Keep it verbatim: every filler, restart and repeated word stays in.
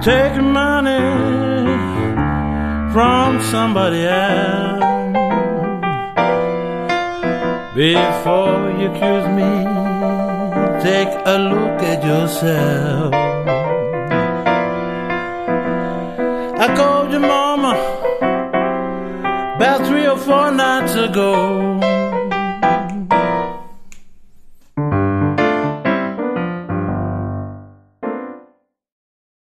taking money from somebody else. Before you accuse me, take a look at yourself. I called your mama about three or four nights ago.